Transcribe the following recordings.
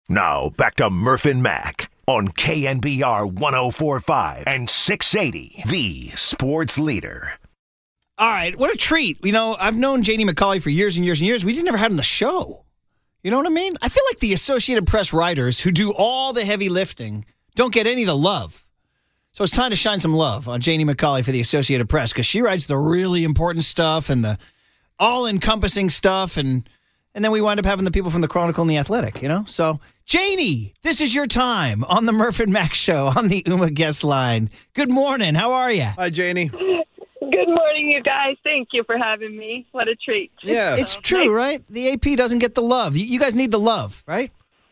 Now, back to Murph and Mac on KNBR 104.5 and 680, the sports leader. All right, what a treat. You know, I've known Janie McCauley for years and years and years. We just never had her on the show. You know what I mean? I feel like the Associated Press writers who do all the heavy lifting don't get any of the love. So it's time to shine some love on Janie McCauley for the Associated Press because she writes the really important stuff and the all-encompassing stuff, and then we wind up having the people from the Chronicle and the Athletic, you know? So, Janie, this is your time on the Murph and Mac show on the UMA guest line. Good morning. How are you? Hi, Janie. Good morning, you guys. Thank you for having me. What a treat. Yeah. It's true, right? The AP doesn't get the love. You guys need the love, right?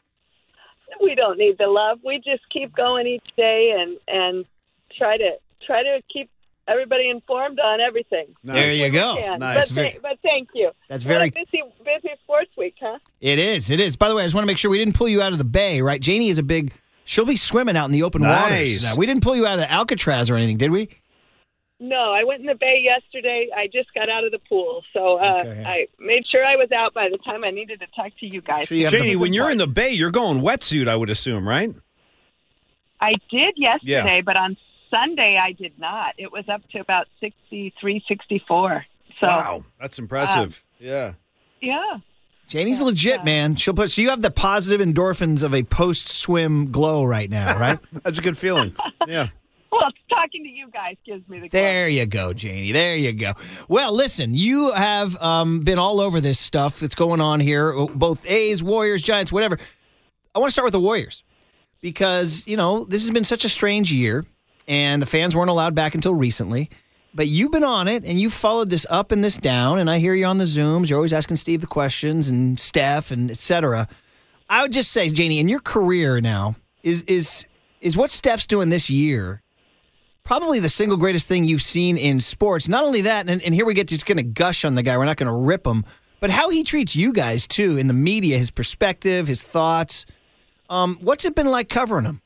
We don't need the love. We just keep going each day and try to keep everybody informed on everything. Nice. There you go. Nice. But thank you. That's What very. a busy sports week, huh? It is. It is. By the way, I just want to make sure we didn't pull you out of the bay, right? Janie is a big. She'll be swimming out in the open waters. Nice. Now, we didn't pull you out of Alcatraz or anything, did we? No, I went in the bay yesterday. I just got out of the pool, so Okay. I made sure I was out by the time I needed to talk to you guys. So you have the- Janie, when you're in the bay, you're going wetsuit, I would assume, right? I did yesterday, but on Sunday I did not. It was up to about 63, 64. So, Wow, that's impressive. Yeah. yeah. Janie's legit, man. She'll put. So you have the positive endorphins of a post-swim glow right now, right? That's a good feeling. Yeah. Well, talking to you guys gives me the There you go, Janie. There you go. Well, listen, you have been all over this stuff that's going on here, both A's, Warriors, Giants, whatever. I want to start with the Warriors because, you know, this has been such a strange year, and the fans weren't allowed back until recently. But you've been on it, and you've followed this up and this down, and I hear you on the Zooms. You're always asking Steve the questions and Steph and et cetera. I would just say, Janie, in your career now, is what Steph's doing this year probably the single greatest thing you've seen in sports. Not only that, and here we get to just going to gush on the guy. We're not going to rip him. But how he treats you guys, too, in the media, his perspective, his thoughts. What's it been like covering him?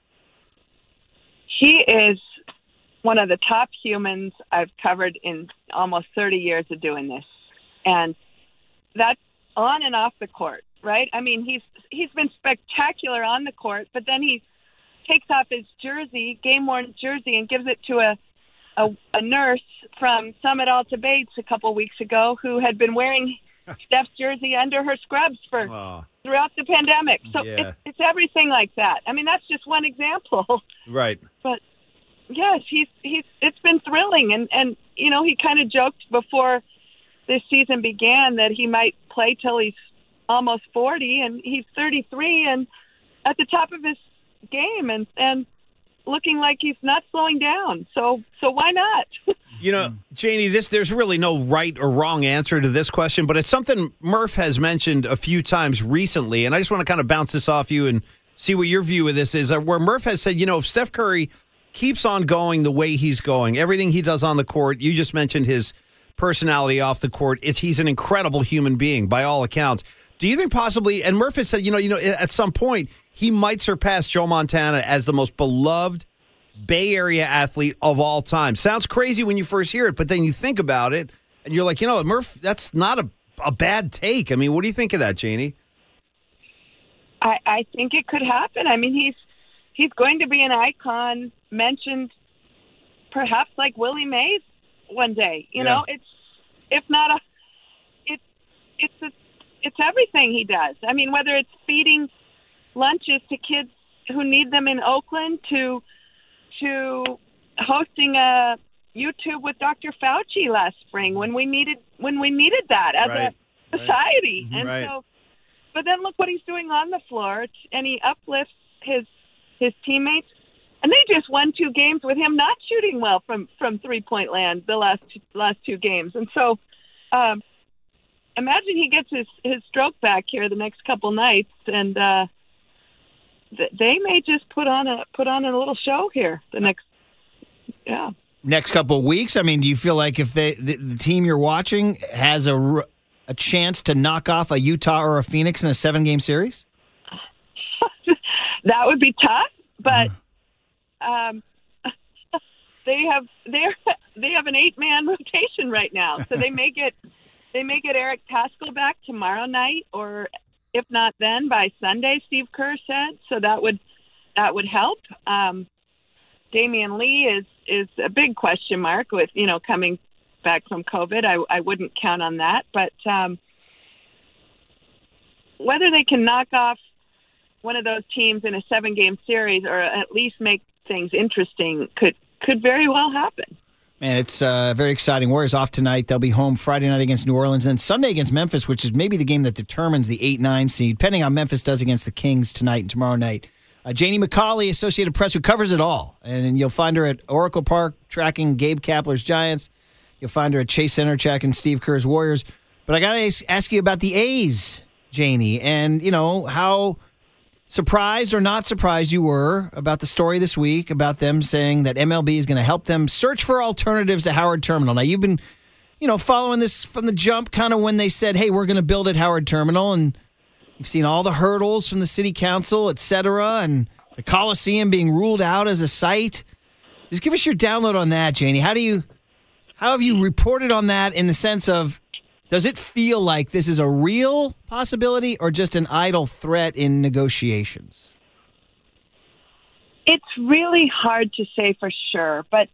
He is one of the top humans I've covered in almost 30 years of doing this. And that's on and off the court, right? I mean, he's been spectacular on the court, but then he takes off his jersey, game-worn jersey, and gives it to a nurse from Summit Alta Bates a couple weeks ago who had been wearing Steph's jersey under her scrubs for throughout the pandemic. So it's everything like that. I mean, that's just one example. Right. But yes, it's been thrilling, and you know, he kind of joked before this season began that he might play till he's almost 40, and he's 33 and at the top of his game and looking like he's not slowing down. So why not? You know, Janie, there's really no right or wrong answer to this question, but it's something Murph has mentioned a few times recently, and I just want to kind of bounce this off you and see what your view of this is, where Murph has said, you know, if Steph Curry keeps on going the way he's going, everything he does on the court, you just mentioned his personality off the court, he's an incredible human being by all accounts. Do you think possibly, and Murph has said, you know, at some point, he might surpass Joe Montana as the most beloved Bay Area athlete of all time. Sounds crazy when you first hear it, but then you think about it, and you're like, you know what, Murph, that's not a bad take. I mean, what do you think of that, Janie? I think it could happen. I mean, he's going to be an icon, mentioned perhaps like Willie Mays one day. You know, it's everything he does. I mean, whether it's feeding lunches to kids who need them in Oakland to hosting a YouTube with Dr. Fauci last spring when we needed that as a society. And so, but then look what he's doing on the floor, and he uplifts his teammates. And they just won 2 games with him not shooting well from 3-point land the last 2 games. And so, imagine he gets his stroke back here the next couple nights, and they may just put on a little show here the next couple of weeks. I mean, do you feel like if the team you're watching has a chance to knock off a Utah or a Phoenix in a 7-game series? That would be tough, but they have an 8-man rotation right now, so they may get Eric Paschall back tomorrow night, or if not then, by Sunday, Steve Kerr said. So that would help. Damian Lee is a big question mark with, coming back from COVID. I wouldn't count on that. But whether they can knock off one of those teams in a 7-game series or at least make things interesting could very well happen. Man, it's very exciting. Warriors off tonight. They'll be home Friday night against New Orleans, and then Sunday against Memphis, which is maybe the game that determines the 8-9 seed, depending on how Memphis does against the Kings tonight and tomorrow night. Janie McCauley, Associated Press, who covers it all. And you'll find her at Oracle Park tracking Gabe Kapler's Giants. You'll find her at Chase Center tracking Steve Kerr's Warriors. But I got to ask you about the A's, Janie, and, how surprised or not surprised you were about the story this week about them saying that MLB is going to help them search for alternatives to Howard Terminal. Now, you've been, following this from the jump, kind of when they said, hey, we're going to build at Howard Terminal, and you've seen all the hurdles from the city council, et cetera, and the Coliseum being ruled out as a site. Just give us your download on that, Janie. How have you reported on that in the sense of, does it feel like this is a real possibility or just an idle threat in negotiations? It's really hard to say for sure, but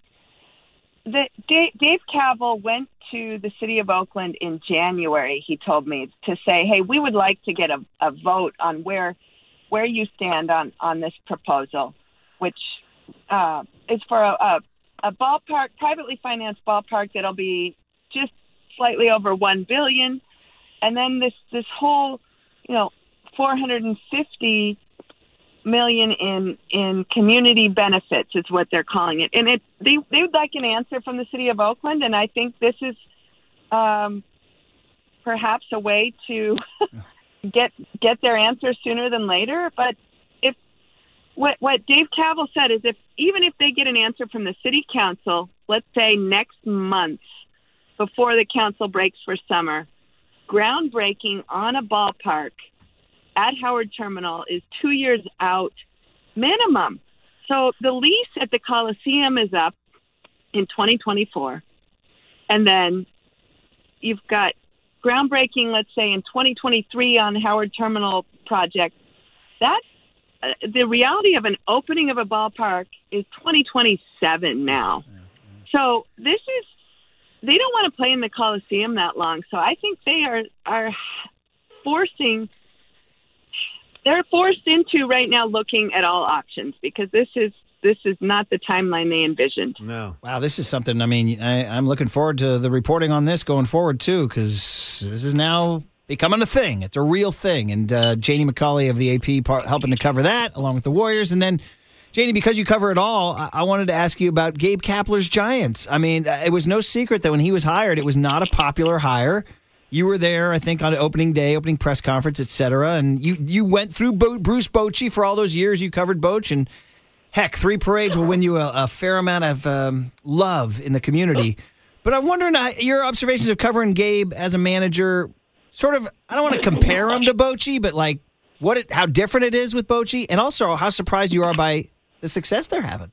Dave Kaval went to the city of Oakland in January, he told me, to say, hey, we would like to get a vote on where you stand on this proposal, which is for a ballpark, privately financed ballpark that'll be just slightly over $1 billion, and then this whole, $450 million in community benefits is what they're calling it, and they would like an answer from the city of Oakland, and I think this is perhaps a way to get their answer sooner than later. But if what Dave Kaval said is even if they get an answer from the city council, let's say next month, before the council breaks for summer, groundbreaking on a ballpark at Howard Terminal is 2 years out minimum. So the lease at the Coliseum is up in 2024. And then you've got groundbreaking, let's say, in 2023 on the Howard Terminal project. That's the reality of an opening of a ballpark is 2027 now. So they don't want to play in the Coliseum that long. So I think they are they're forced into right now looking at all options because this is not the timeline they envisioned. No. Wow, this is something, I'm looking forward to the reporting on this going forward too, because this is now becoming a thing. It's a real thing. And Janie McCauley of the AP helping to cover that along with the Warriors. And then Janie, because you cover it all, I wanted to ask you about Gabe Kapler's Giants. It was no secret that when he was hired, it was not a popular hire. You were there, I think, on opening day, opening press conference, et cetera, and you went through Bruce Bochy for all those years you covered Boch, and heck, 3 parades will win you a fair amount of love in the community. But I'm wondering your observations of covering Gabe as a manager, sort of, I don't want to compare him to Bochy, but like how different it is with Bochy, and also how surprised you are by the success they're having.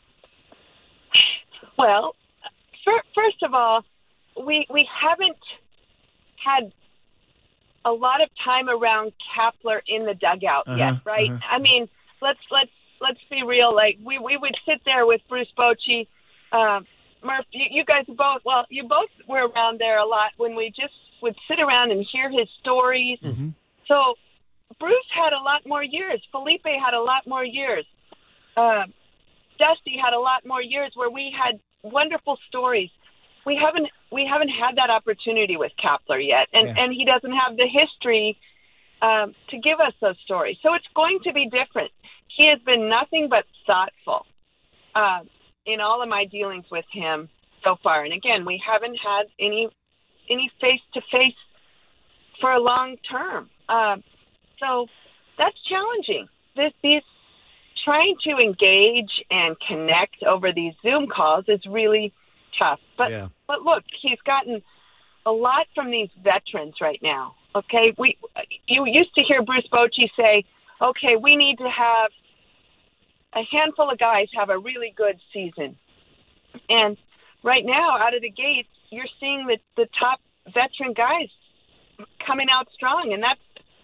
Well, first of all, we haven't had a lot of time around Kapler in the dugout yet, right? Let's be real. Like we would sit there with Bruce Bochy, Murph. You guys both. Well, you both were around there a lot when we just would sit around and hear his stories. Mm-hmm. So Bruce had a lot more years. Felipe had a lot more years. Dusty had a lot more years where we had wonderful stories. We haven't had that opportunity with Kapler yet, and he doesn't have the history to give us those stories. So it's going to be different. He has been nothing but thoughtful in all of my dealings with him so far. And again, we haven't had any face-to-face for a long term. So that's challenging. These trying to engage and connect over these Zoom calls is really tough. But look, he's gotten a lot from these veterans right now. Okay, you used to hear Bruce Bochy say, "Okay, we need to have a handful of guys have a really good season." And right now, out of the gates, you're seeing the top veteran guys coming out strong, and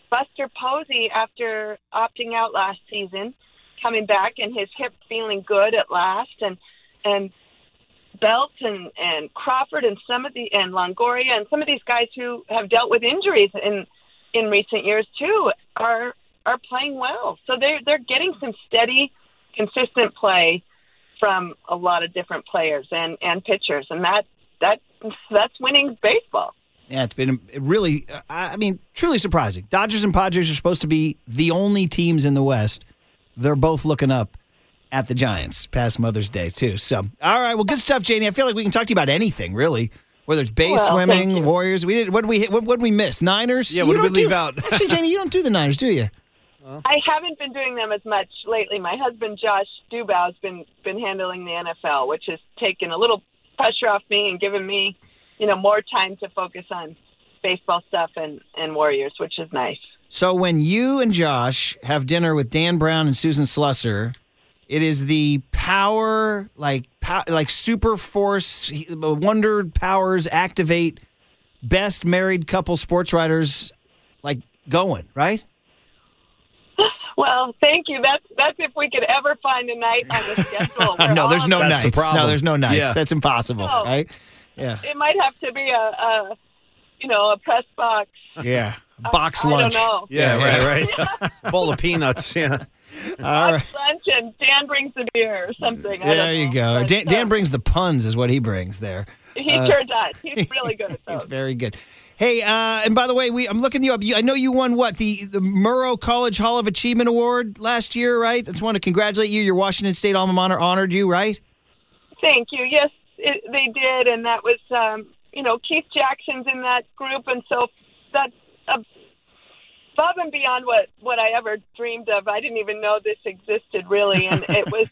Buster Posey, after opting out last season, coming back and his hip feeling good at last, and Belt and Crawford and and Longoria and some of these guys who have dealt with injuries in recent years too are playing well. So they're getting some steady, consistent play from a lot of different players and pitchers, and that's winning baseball. Yeah, it's been really, truly surprising. Dodgers and Padres are supposed to be the only teams in the West. They're both looking up at the Giants past Mother's Day, too. So, all right, well, good stuff, Janie. I feel like we can talk to you about anything, really, whether it's base swimming, Warriors. What did we miss? Niners? Yeah, what did we leave out? Actually, Janie, you don't do the Niners, do you? I haven't been doing them as much lately. My husband, Josh Dubow, has been handling the NFL, which has taken a little pressure off me and given me, more time to focus on baseball stuff and Warriors, which is nice. So when you and Josh have dinner with Dan Brown and Susan Slusser, it is the power, like super force, wonder powers activate best married couple sports writers, going, right? Well, thank you. That's if we could ever find a night on the schedule. No, there's no That's nights. the problem. No, there's no nights. Yeah. That's impossible, No. right? Yeah. It might have to be a press box. Yeah. Box I lunch. don't know. Yeah, right. Bowl of peanuts. Yeah. All right. Box lunch and Dan brings the beer or something. I There don't you know. go. But, Dan brings the puns, is what he brings there. He sure does. He's really good at those. It's very good. Hey, and by the way, I'm looking you up. I know you won the Murrow College Hall of Achievement Award last year, right? I just want to congratulate you. Your Washington State alma mater honored you, right? Thank you. Yes, they did, and that was, Keith Jackson's in that group, and so that's above and beyond what I ever dreamed of. I didn't even know this existed, really, and it was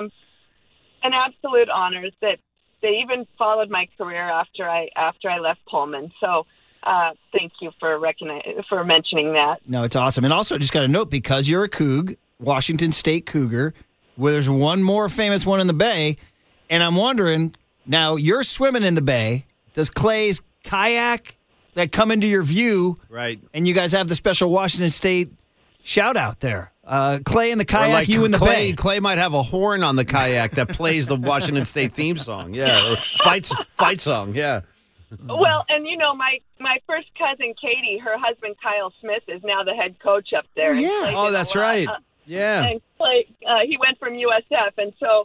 an absolute honor that they even followed my career after I left Pullman. So thank you for mentioning that. No, it's awesome. And also, just got to note, because you're a Coug, Washington State Cougar, where there's one more famous one in the Bay, and I'm wondering, now you're swimming in the Bay. Does Clay's kayak come into your view? Right. And you guys have the special Washington State shout out there. Clay in the kayak, you in the Bay. Clay might have a horn on the kayak that plays the Washington State theme song. Yeah, or fight song. Yeah. Well, and my first cousin Katie, her husband Kyle Smith is now the head coach up there. Yeah. And Clay Oh, did that's a lot, right. Yeah. And Clay, he went from USF, and so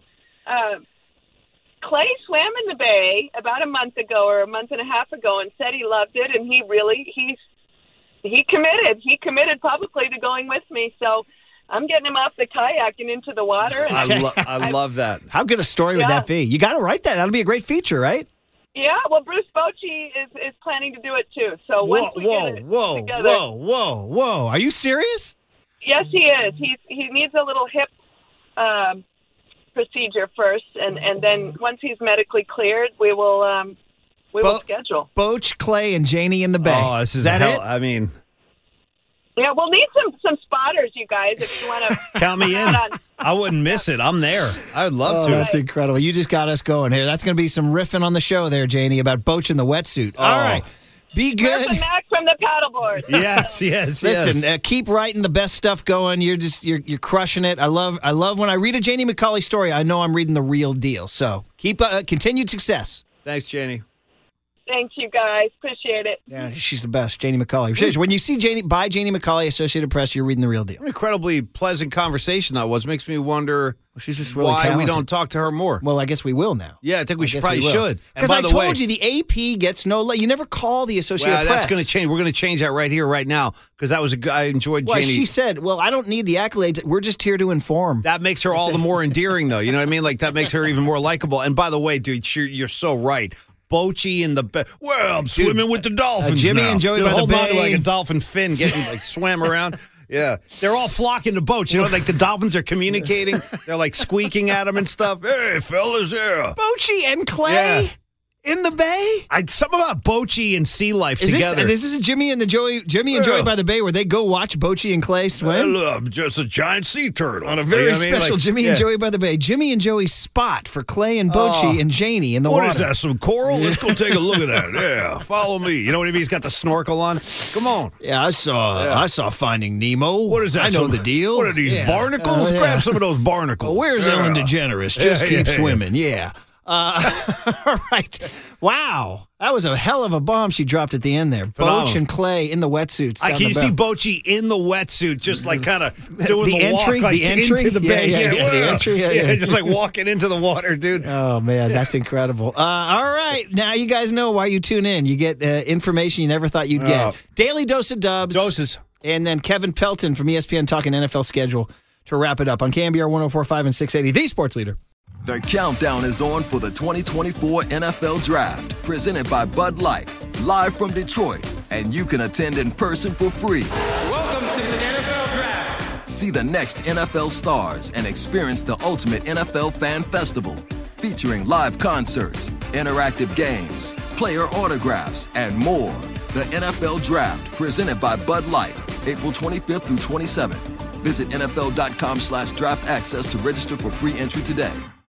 Clay swam in the Bay about a month ago or a month and a half ago, and said he loved it, and he committed. He committed publicly to going with me. So I'm getting him off the kayak and into the water. And I love that. How good a story would that be? You got to write that. That'll be a great feature, right? Yeah, well, Bruce Bochy is planning to do it too. So once we get it together, whoa. Are you serious? Yes, he is. He needs a little hip procedure first, and then once he's medically cleared, we will schedule. Boch, Clay, and Janie in the Bay. Oh, this is that hell. it? I mean, Yeah, we'll need some spotters, you guys, if you want to count me in. I wouldn't miss it. I'm there. I would love to. That's incredible. You just got us going here. That's going to be some riffing on the show there, Janie, about Boch in the wetsuit. All right. Be good. Back from the paddleboard. Yes. Listen, keep writing the best stuff going. You're crushing it. I love when I read a Janie McCauley story. I know I'm reading the real deal. So keep continued success. Thanks, Janie. Thanks, you guys. Appreciate it. Yeah, she's the best, Janie McCauley. Seriously, when you see Janie McCauley, Associated Press, you're reading the real deal. An incredibly pleasant conversation that was. Makes me wonder she's just really why talented. we don't talk to her more. Well, I guess we will now. Yeah, I think we should Because I told you the AP gets no love. You never call the Associated Press. That's going to change. We're going to change that right here, right now, because that was I enjoyed Well, Janie. she said, well, I don't need the accolades. We're just here to inform. That makes her all the more endearing, though. You know what I mean? Like, that makes her even more likable. And by the way, dude, you're so right. Bochy in the Bay. Well, I'm swimming with the dolphins Jimmy now. and Joey They're by the holding on to Bay. like a dolphin fin, getting swam around. Yeah, they're all flocking to boats. You know, like the dolphins are communicating. They're like squeaking at them and stuff. Hey, fellas, yeah. Bochy and Clay. Yeah. In the bay? Something about Bochy and sea life together. This is Jimmy and Joey by the Bay, where they go watch Bochy and Clay swim? I'm just a giant sea turtle. On a very special Jimmy and Joey by the Bay. Jimmy and Joey spot for Clay and Bochy and Janie in the water. What is that, some coral? Let's go take a look at that. Yeah, follow me. You know what I mean? He's got the snorkel on. Come on. Yeah, I saw Finding Nemo. What is that? I know the deal. What are these, barnacles? Grab some of those barnacles. Well, where's Ellen DeGeneres? Just keep swimming. Yeah. All right. Wow. That was a hell of a bomb she dropped at the end there. Boch and Clay in the wetsuits. Can you see Bochy in the wetsuit, just like kind of doing the entry, walk like into the bay? Yeah, the entry. Yeah, just like walking into the water, dude. Oh, man, that's incredible. All right. Now you guys know why you tune in. You get information you never thought you'd get. Daily Dose of Dubs. Doses. And then Kevin Pelton from ESPN talking NFL schedule to wrap it up on KNBR 104.5 and 680, the sports leader. The countdown is on for the 2024 NFL Draft, presented by Bud Light, live from Detroit, and you can attend in person for free. Welcome to the NFL Draft. See the next NFL stars and experience the ultimate NFL fan festival, featuring live concerts, interactive games, player autographs, and more. The NFL Draft, presented by Bud Light, April 25th through 27th. Visit NFL.com/draft access to register for free entry today.